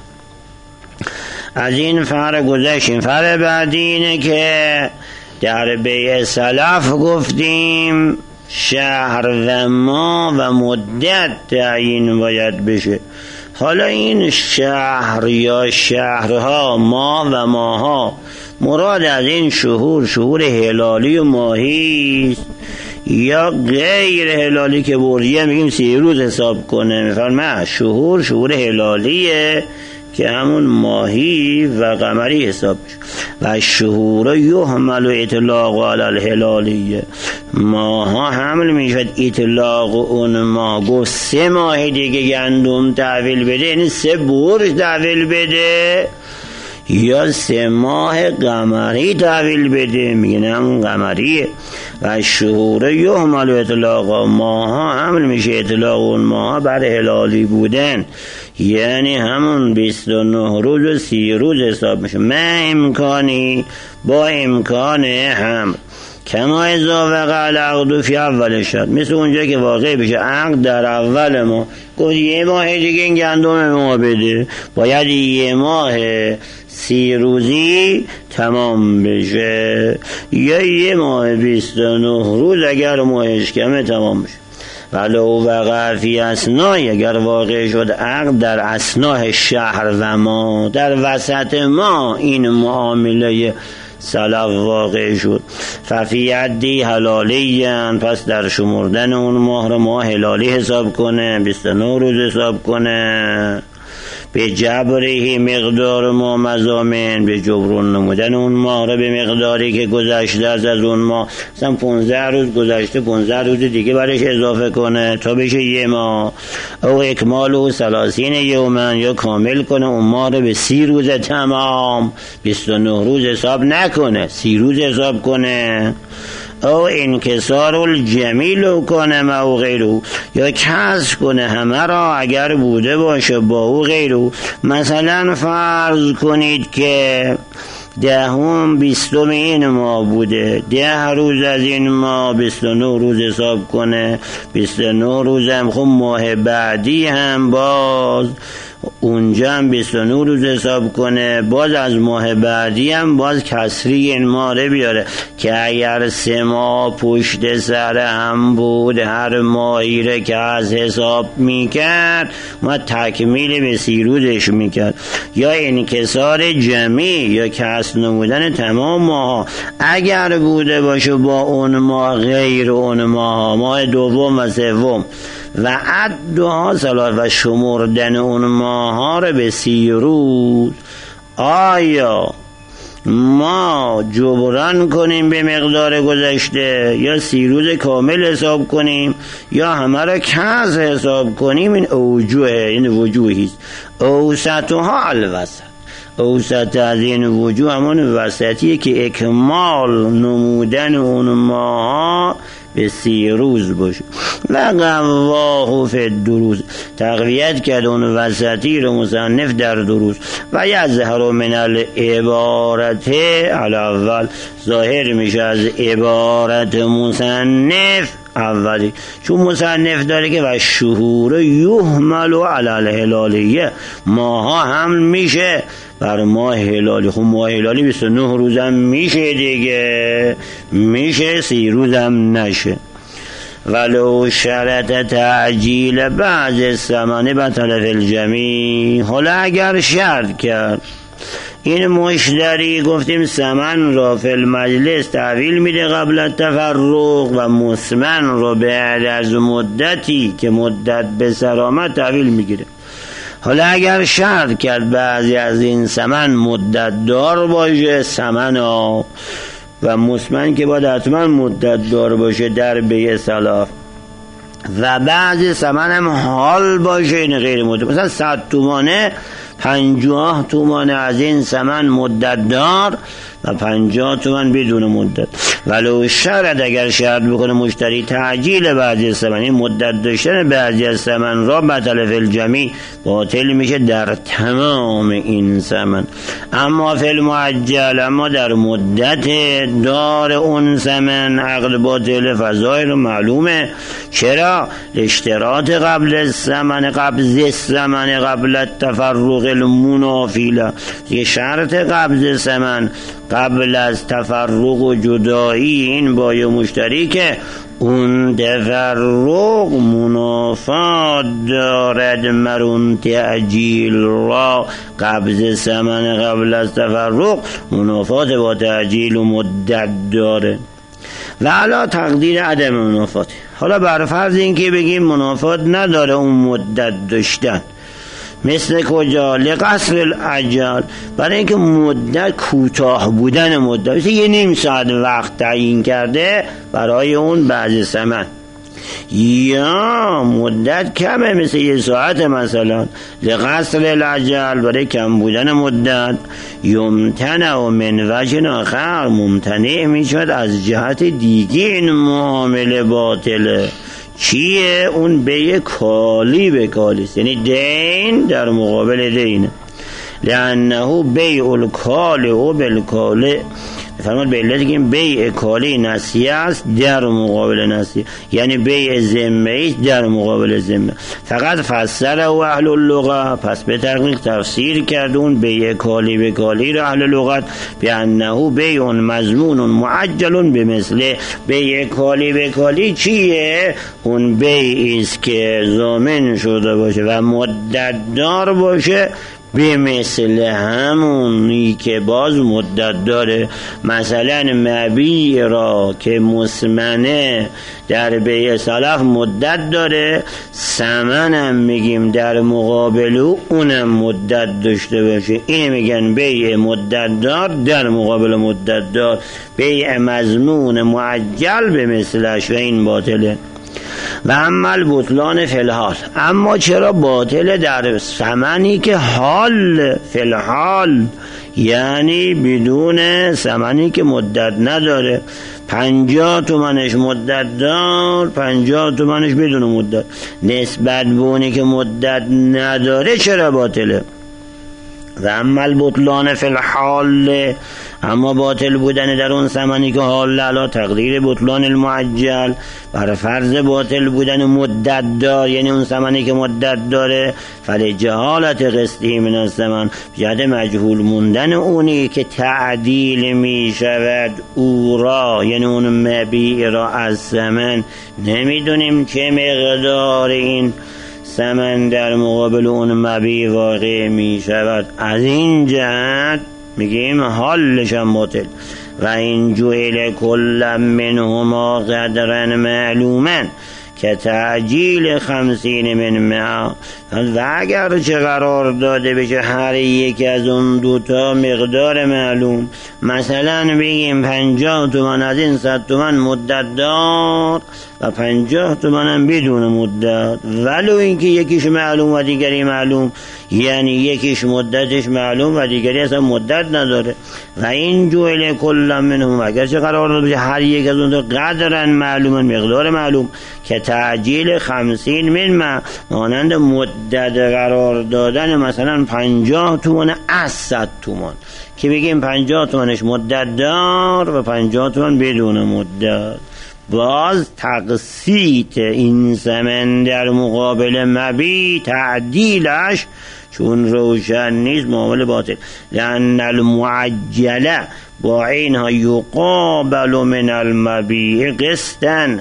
از این فرق گذشتیم. فرق بعدی اینه که در بیع سلف گفتیم شهر و ما و مدت تعیین باید بشه. حالا این شهر یا شهرها، ما و ماها، مراد از این شهور شهور هلالی و ماهی است یا غیر هلالی که بردیه میگیم سی روز حساب کنه؟ میفرمه شهور شهور هلالیه که همون ماهی و قمری حساب بشه. و شهور یحمل اطلاق علی الهلالیه، ماها حمل میشد اطلاق اون ماه. گفت سه ماه دیگه گندم تحویل بده، یعنی سه برج تحویل بده، یا سه ماه قمری تحویل بده، میگه نه اون قمریه. و شهور یحمل اطلاقا، ماها حمل میشه اطلاق اون ماها بر هلالی بودن، یعنی همون بیست و نه روز و سی روز حساب میشه. من امکانی با امکان حمل کما اذا وقع العقد فی اول شد، مثل اونجا که واقع بشه عقد در اول ما، گفت یه ماه دیگه این گندم ما بده، باید یه ماه سی روزی تمام بشه، یا یه ماه بیست و نه روز اگر ماهش کمه تمام بشه. ولو وقع فی اثناء، اگر واقع شد عقد در اثناء شهر و ما، در وسط ما این معامله سلف واقع شد، ففی عدی حلالیان، پس در شمردن اون ماه رو ماه هلالی حساب کنه، بیست و نه روز حساب کنه. به جبره مقدار ما مزامن، به جبرون نمودن اون ماه رو به مقداری که گذشته از اون ماه، مثلا پونزده روز گذشته، پونزده روز دیگه برش اضافه کنه تا بشه یه ماه. او اکمال و سلاسین یومن، یا کامل کنه اون ماه رو به سی روز تمام، بیست و نه روز حساب نکنه، سی روز حساب کنه. او انکسار الجمیل کنه ما او غیرو، یا کسر کنه همه را اگر بوده باشه با او غیرو. مثلا فرض کنید که دهم بیستم این ماه بوده، ده روز از این ماه بیست و نه روز حساب کنه، بیست و نه روز هم خب ماه بعدی هم باز اونجا هم بیست و نه روز حساب کنه، باز از ماه بعدی هم باز کسری این ماه بیاره که اگر سه ماه پشت سر هم بود هر ماهی رو که از حساب میکرد ما تکمیل به سی روزش میکرد. یا انکسار جمعی، یا کسر نمودن تمام ماه اگر بوده باشه با اون ماه غیر اون ماه، ماه دوم و سوم، و عدها سلات، و شمردن اون ماه ها رو به سی روز. آیا ما جبران کنیم به مقدار گذشته، یا سی روز کامل حساب کنیم، یا همه را کسر حساب کنیم؟ این اوجوه، این وجوهیست. اوسطها الوسط، اوسط از این وجوه همون وسطیه که اکمال نمودن اون ماه به سی روز باشه. و قواه فی الدروز، تقویت کرد اون وسطی رو مصنف در دروز. و یظهر من العبارت الاول، ظاهر میشه از عبارت مصنف اولی، چون مصنف داره که و شهور یحمل علی الهلالیه، ماها حمل میشه بر ماه هلالی. خب ماه هلالی بیست و نه روزم میشه دیگه، میشه سی روزم نشه. ولو شرط تعجیل بعض الثمن بطل فی الجمیع، حالا اگر شرط کرد این مشتری، گفتیم ثمن را فی المجلس تحویل میده قبل التفرق، و مسمن را بعد از مدتی که مدت به سر آمد تحویل میگیره. حالا اگر شرط کرد بعضی از این ثمن مدت دار باشه، ثمن ها و مسمن که باید حتما مدت دار باشه در بیع سلاف، و بعضی ثمن هم حال باشه، این غیر مدت، مثلا صد تومانه پنجاه تومان از این ثمن مدت دار و پنجاه تومان بدون مدت. ولو شرط، اگر شرط بکنه مشتری تعجیل بعضی ثمن، این مدت داشتن بعضی از ثمن را بطل فی الجمیع، باطل میشه در تمام این ثمن. اما فی المعجل، اما در مدت دار اون ثمن عقد باطل، فظاهر معلومه. چرا؟ اشتراط قبل الثمن، قبض الثمن قبل التفرق المنافیله، یه شرط قبض ثمن قبل از تفرق و جدایی این با یه مشتری که اون تفرق منافات دارد مرون تعجیل را، قبض ثمن قبل از تفرق منافات با تعجیل و مدت داره. و علا تقدیر عدم منافات، حالا بر فرض این که بگیم منافات نداره اون مدت داشتن، مثل کجا؟ لقصر الاجل، برای اینکه مدت کوتاه بودن مدت، مثل یه نیم ساعت وقت تعیین کرده برای اون بعضی ثمن، یا مدت کمه مثل یه ساعت مثلا لقصر العجل برای کم بودن مدت یمتنع و من وجه آخر ممتنع می شد از جهت دیگه این معامله باطله. چیه؟ اون بیع کالی به کالیست، یعنی دین در مقابل دینه. لانه بیع الکال و بالکاله فرمود به علتی که این بیع کالی نسیه است در مقابل نسیه، یعنی بیع ذمه در مقابل ذمه. فقط فسر و اهل اللغه، پس به تحقیق تفسیر کرد اون بیع کالی به کالی را اهل لغت به انه بیع مضمون معجل به مثل بیع کالی به کالی. چیه؟ اون بیعی است که ضامن شده باشه و مدت دار باشه به مثل همونی که باز مدت داره. مثلا مبیع را که مسمنه در بیع سلف مدت داره، ثمن هم میگیم در مقابل اونم مدت داشته باشه. این میگن بیع مدت دار در مقابل مدت دار، بیع مضمون معجل به مثلش، و این باطله. و عمل بطلان فی الحال، اما چرا باطل در ثمنی که حال فی الحال، یعنی بدون ثمنی که مدت نداره. پنجاه تومنش مدت دار، پنجاه تومنش بدون مدت، نسبت به اونی که مدت نداره چرا باطله؟ و عمل بطلان فی الحال، اما باطل بودن در اون ثمنی که حال علی تقدیر بطلان المعجل، بر فرض باطل بودن مدت دار، یعنی اون ثمنی که مدت داره، فلجهالت قسطی من الثمن، جهت مجهول موندن اونی که تعدیل می شود او را، یعنی اون مبیع را از ثمن، نمیدونیم چه مقدار این ثمن در مقابل اون مبیع واقع می شود. از این جهت میگیم حالش هم باطل. و این جعل کل منهما قدرا معلوما که تعجیل خمسین من مئة، و اگر چه قرار داده بشه هر یکی از اون دوتا مقدار معلوم، مثلا بگیم پنجاه تومن از این صد تومن مدت دار و پنجاه تومن هم بدون مدت، ولو اینکه یکیش معلوم و دیگری معلوم، یعنی یکیش مدتش معلوم و دیگری اصلا مدت نداره. و این جعل کل منهم، اگر چه قرار داده بشه هر یک از اون دو قدرن معلوم، مقدار معلوم، که تعجیل خمسین من ما، مانند مدت قرار دادن مثلا پنجاه تومن از صد تومن، که بگیم پنجاه تومنش مدت دار و پنجاه تومن بدون مدت. باز تقسیط این ثمن در مقابل مبیع تعدیلش چون روشن نیست معامله باطل. لأن المعجله با اینها یقابل من المبیع قسطا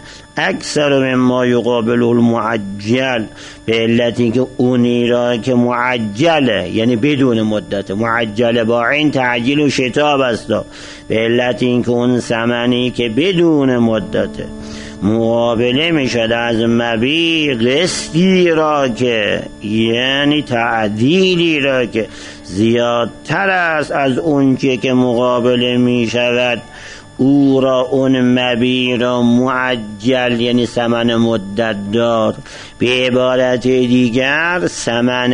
اکثر مما یقابل المعجل، به علتی که اونی را که معجله یعنی بدون مدت، معجله با این تعجیل و شتاب است، به علتی این که اون ثمنی که بدون مدته مقابله می شد از مبیع قسطی را که یعنی تعدیلی را که زیادتر است از اون که که مقابله می شود او را، اون مبیع را معجل یعنی ثمن مدت دار. به عبارت دیگر ثمن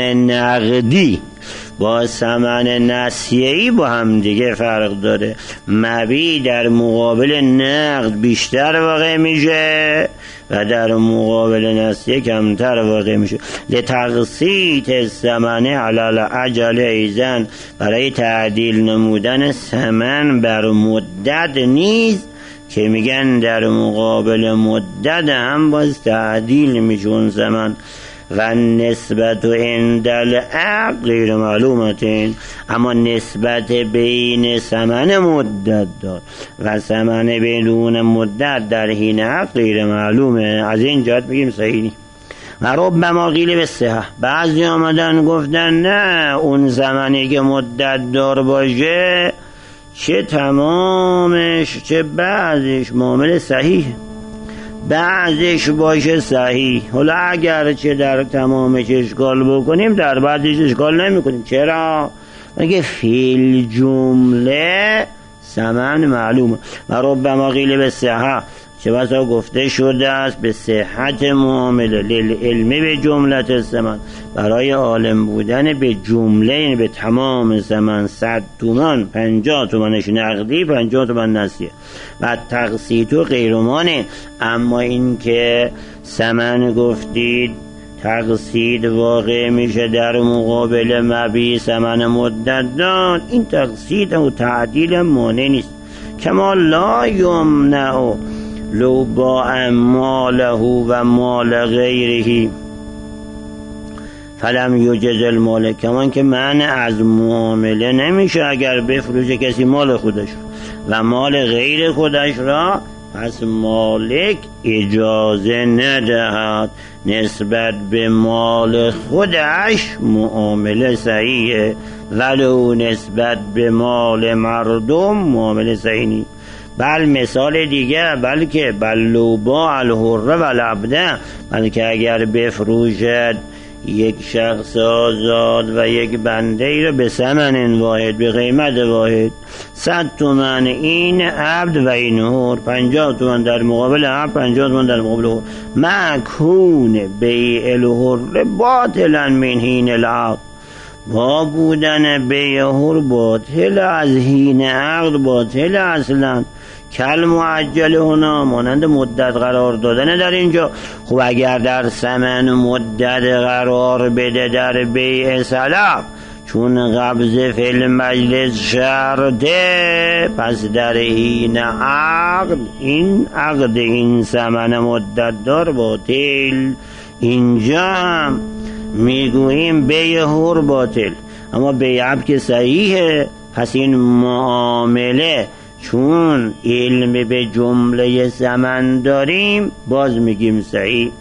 نقدی با ثمن نسیه‌ای با هم دیگه فرق داره. مبیع در مقابل نقد بیشتر واقع میشه و در مقابل نسیه کمتر واقع میشه. لتقسیط الثمن علی الاجل ایزن، برای تعدیل نمودن ثمن بر مدت نیز که میگن در مقابل مدت هم باز تعدیل میشون زمان. و نسبت عند العقد غیر معلومتین، اما نسبت بین ثمن مدت دار و ثمن بدون مدت در حین عقد غیر معلومه. از این جهت میگیم صحیح. و ربما قیل به صحه، بعضی آمدن گفتن نه اون زمانی که مدت دار باشه چه تمامش چه بعضش معامله صحیح، بعضش باشه صحیح. حالا اگر چه در تمامش اشکال بکنیم در بعضش اشکال نمی کنیم. چرا؟ مگه فی الجمله ثمن معلومه. و ربما قیل به صحه، چه بسا گفته شده است به صحت معامله للعلمی به جملت الثمن، برای عالم بودن به جمله، یعنی به تمام ثمن، صد تومان، پنجاه تومانش نقدی، پنجاه تومان نسیه و تقسیط و غیرمانه. اما این که ثمن گفتید تقسیط واقع میشه در مقابل مبیع ثمن مددان، این تقسیط و تعدیل مانع نیست. کما لا یمنع لو باع ماله و مال غیره فلم یجز المال، کمان که منع از معامله نمیشه اگر بفروشه کسی مال خودش و مال غیر خودش را، پس مالک اجازه ندهد نسبت به مال خودش معامله صحیحه، ولو نسبت به مال مردم معامله صحیح نیست. بل مثال دیگه، بلکه بلو با الحره و العبده، بلکه اگر بفروشد یک شخص آزاد و یک بنده ای رو به ثمن واحد، به قیمت واحد، صد تومن این عبد و این حر، پنجاه تومن در مقابل عبد، پنجاه تومن در مقابل حر، مکون بیع الحر باطلا من حین العقد، با بودن بیع حر باطل از حین عقد، باطل اصلا. کل معجل هنا، مانند مدت قرار دادن در اینجا. خب اگر در ثمن مدت قرار بده در بیع سلف، چون قبض فی المجلس شرطه، پس در این عقد، این عقد این ثمن مدت دار باطل. اینجا هم میگوییم بیع حر باطل، اما بیع عبد که صحیحه. پس این معامله چون علم به جمله زمن داریم باز میگیم صحیح.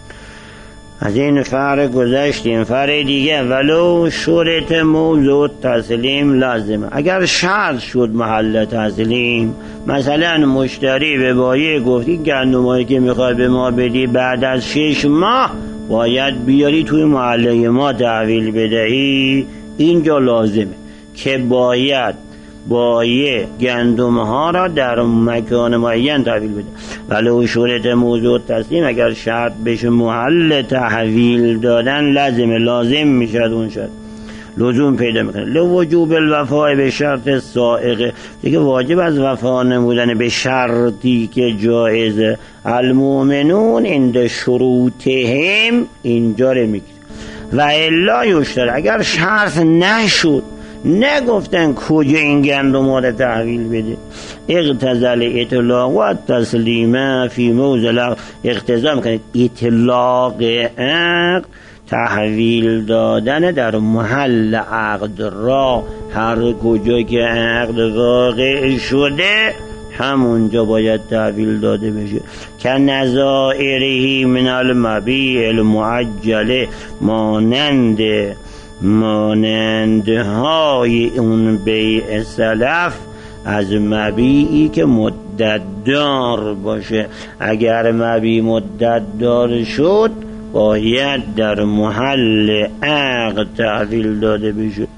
از این فرق گذشتیم. فرق دیگه، ولو شرط موضوع تسلیم لازمه، اگر شرط شد محل تسلیم، مثلا مشتری به بایع گفتی گندمایی که میخوای به ما بدی بعد از شش ماه باید بیاری توی محله ما تحویل بدهی، اینجا لازمه که باید بایع گندم ها را در مکان معین تحویل بده. ولو شرط موضوع تسلیم، اگر شرط بشه محل تحویل دادن لازمه، لازم میشد اون شرط، لزوم پیدا میکنه. لوجوب الوفاء به شرط سائغه، دیگه واجب از وفا نمودن به شرطی که جایزه. المؤمنون عند شروطهم، اینجا رو میگیره. و الا یشتر، اگر شرط نشد، نگفتن کجا این گندم رو تحویل بده، اقتضال اطلاق و تسلیم فی موضع، اقتضا میکنه اطلاق عقد، تحویل دادن در محل عقد را، هر کجا که عقد واقع شده همونجا باید تحویل داده بشه. که نظائره من المبیع المعجله، مانند مانندهای اون بیع سلف از مبیعی که مدت دار باشه. اگر مبیع مدت دار شد باید در محل عقد تحویل داده بشه.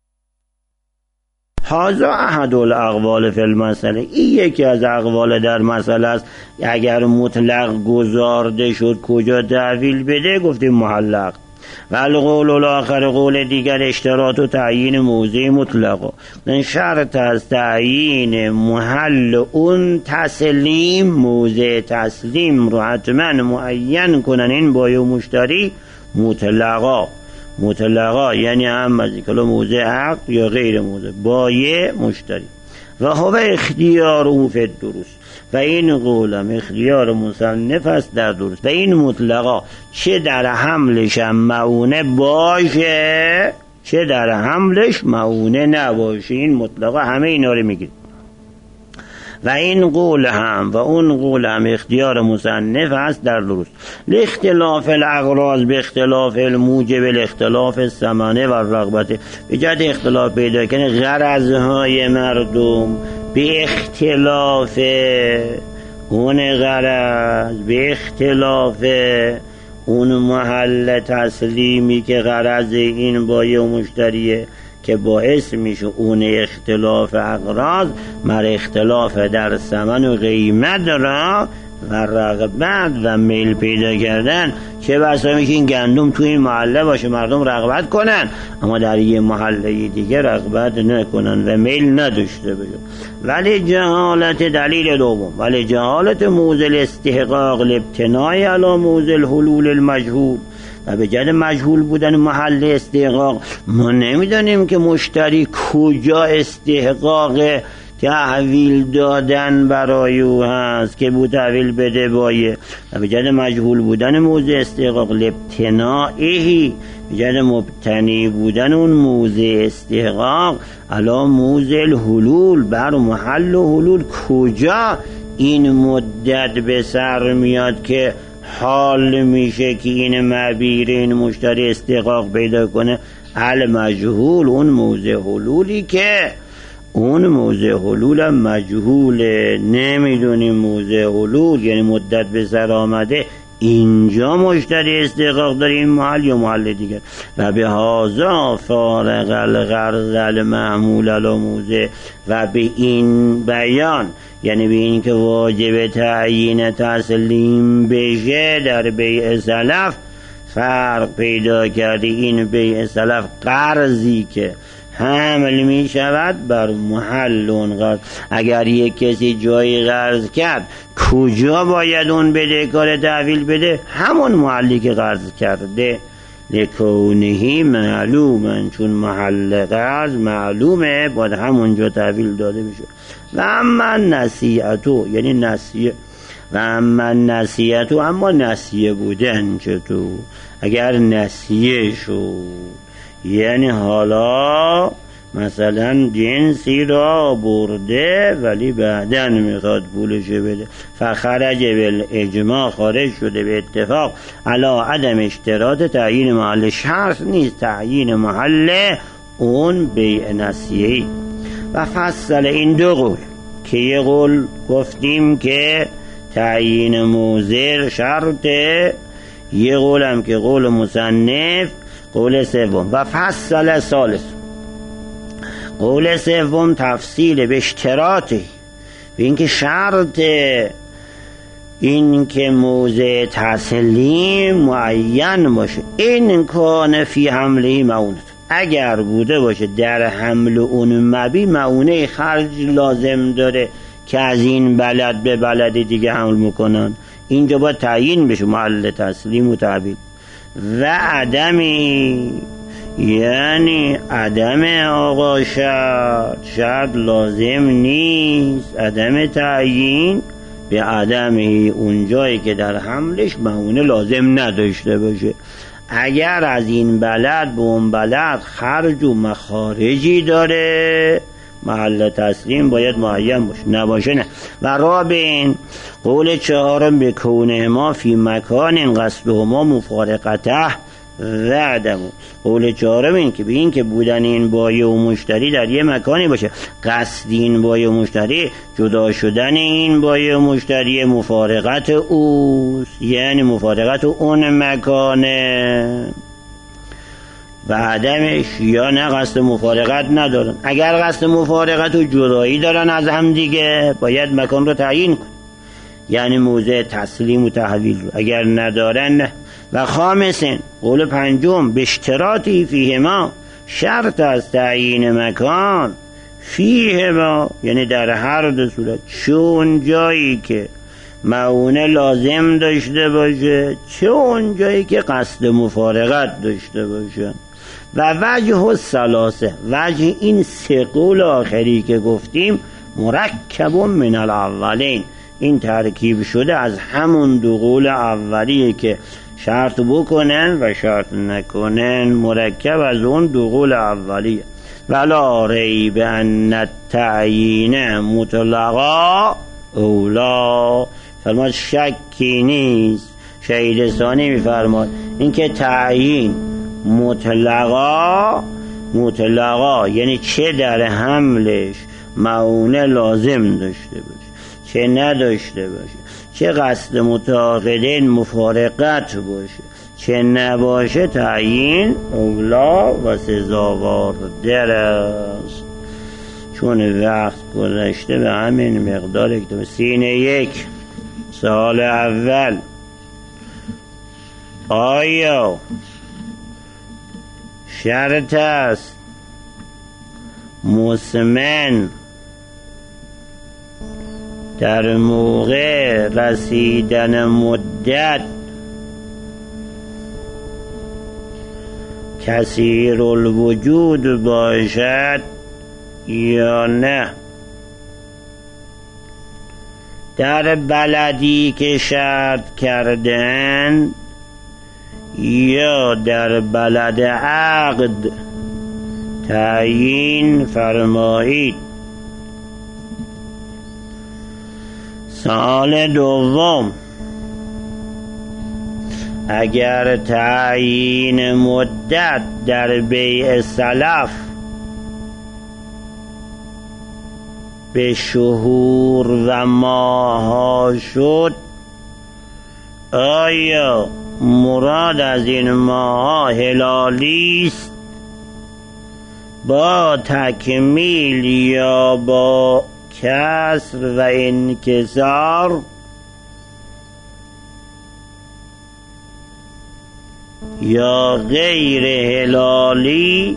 هذا احد الاقوال فی المسئله، این یکی از اقوال در مسئله است. اگر مطلق گزارده شد کجا تحویل بده، گفتیم محل عقد. و القول الاخر، قول دیگر، اشتراط و تعیین موضع مطلقا، این شرط از تعیین محل اون تسلیم، موضع تسلیم رو حتما معین کنن این بایع و مشتری مطلقا. مطلقا یعنی هم از اینکه موضع عقد یا غیر موضع، بایع مشتری. و هو اختیار او فی الدروس، و این قولم اختیار مصنف است در درست. و این مطلقا چه در حملش هم معونه باشه، چه در حملش معونه نباشه، این مطلقا همه اینا رو میگید. و این قول هم و اون قول هم اختیار مصنف است در درست. لاختلاف الاغراض به اختلاف الموجب الاختلاف الثمنه و الرغبت، به جهت اختلاف پیدا کنه غرضهای مردم به اختلاف اون غرض، به اختلاف اون محل تسلیمی که غرض این بایع و مشتریه، که باعث میشه اون اختلاف اغراض مر اختلاف در ثمن و قیمت را و رغبت و میل پیدا کردن، چه بسا میشه این گندم تو این محله باشه مردم رغبت کنن اما در یه محله دیگه رغبت نکنن و میل نداشته باشه. ولی جهالت دلیل دوم، ولی جهالت موزل استحقاق لابتنای علی موزل حلول المجهول، و به جد مجهول بودن محل استحقاق ما نمیدانیم که مشتری کجا استحقاق تحویل دادن برای او هست که بود تحویل بده بایه، و به جد مجهول بودن موضع استحقاق لابتنائهی، به جد مبتنی بودن اون موضع استحقاق علا موضع الحلول، بر محل حلول کجا این مدت به سر میاد که حال میشه که این معبیر این مشتری استحقاق پیدا کنه. المجهول اون موضع حلولی که اون موضع حلول هم مجهوله، نمیدونیم موضع حلول یعنی مدت به سر آمده اینجا مشتری استحقاق داره این محل یا محل دیگر. و به هازا فارق الغرض المعمول علی موضع، و به این بیان یعنی به این که واجب تعیین تسلیم بشه در بیع سلف فرق پیدا کرده. این بیع سلف قرضی که حمل می شود بر محل اون قرض. اگر یک کسی جایی قرض کرد کجا باید اون بده کار تحویل بده؟ همون محلی که قرض کرده، لکونهی معلومن، چون محل قرض معلومه باید همونجا تحویل داده بشه. و اما نصیحتو یعنی نصیحه، و اما نصیحتو اما نصیحه بودن چطور؟ اگر نصیحه شد یعنی حالا مثلا جنسی را برده ولی بعدن میخواد پولش بده، فخرج بالاجماع خارج شده به اتفاق علا عدم اشتراط تعیین محل، شرط نیست تعیین محل اون بیع نصیحه‌ای. و فصل این دو قول که یه قول گفتیم که تعیین موزر شرطه، یه قول هم که قول مصنف قول سوم. و فصل ثالث قول سوم تفصیل به اشتراطی، به اینکه شرط این که موضع تسلیم معین باشه. این کان فی حمله معونت، اگر بوده باشه در حمل اون مبی معونه خرج لازم داره که از این بلد به بلد دیگه حمل میکنن، اینجا باید تعیین بشه محل تسلیم و تحویل. و عدمی یعنی عدم آقا شرط، شرط لازم نیست، عدم تعیین به عدمی اونجایی که در حملش معونه لازم نداشته باشه. اگر از این بلد به اون بلد خرج و مخارجی داره محل تسلیم باید معین باشه، نباشه نه. و رابعین قول چهارم به کونه ما فی مکان قصده ما مفارقته و عدم. قول چهارم این که به این که بودن این بایع و مشتری در یه مکانی باشه، قصد این بایع و مشتری جدا شدن این بایع و مشتری مفارقت اوست، یعنی مفارقت اون مکانه. و عدمش یا نه قصد مفارقت ندارن. اگر قصد مفارقت و جدایی دارن از هم دیگه باید مکان رو تعیین کن، یعنی موضع تسلیم و تحویل رو. اگر ندارن نه. و خامسین قول پنجم به اشتراطی فیه ما، شرط از تعیین مکان فیه ما یعنی در هر دو صورت، چون جایی که معونه لازم داشته باشه چون جایی که قصد مفارقت داشته باشه. و وجه الثلاثه، وجه این سه قول آخری که گفتیم مرکب من الاولین، این ترکیب شده از همون دو قول اولیه که شرط بکنن و شرط نکنن، مرکب از اون دو قول اولیه. ولا ریب ان التعیین مطلقا اولا، فرماد شکی نیست. شهید ثانی میفرماد این که تعیین مطلقا، مطلقا یعنی چه در حملش معونه لازم داشته باشه چه نداشته باشه، چه قصد متعاقدین مفارقت باشه چه نباشه، تعیین اولا و سزاوار در است. چون وقت گذشته به همین مقدار اکتب سینه یک سال اول آیا شرط است مسمن در موقع رسیدن مدت کثیر الوجود باشد یا نه؟ در بلدی که شرط کردن یا در بلد عقد تعیین فرمایید. سوال دوم، اگر تعیین مدت در بیع سلف به شهور و ماه‌ها شد، آیا مراد از این ماه‌ها هلالی است با تکمیل یا با کسر و انکسار، یا غیر هلالی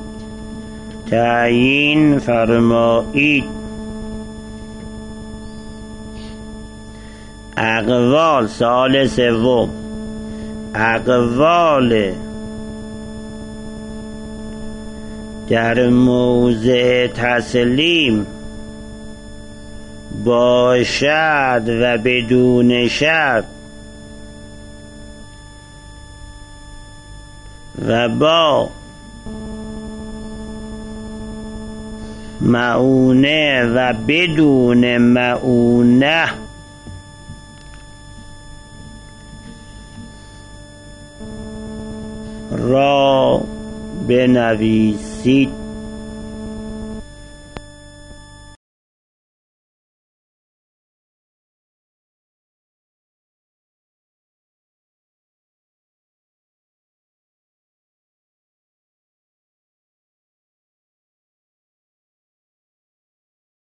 تعیین فرمایید. اقوال. سوال سوم، اقوال در موضع تسلیم با شرط و بدون شرط و با مؤونه و بدون مؤونه را بنویسید.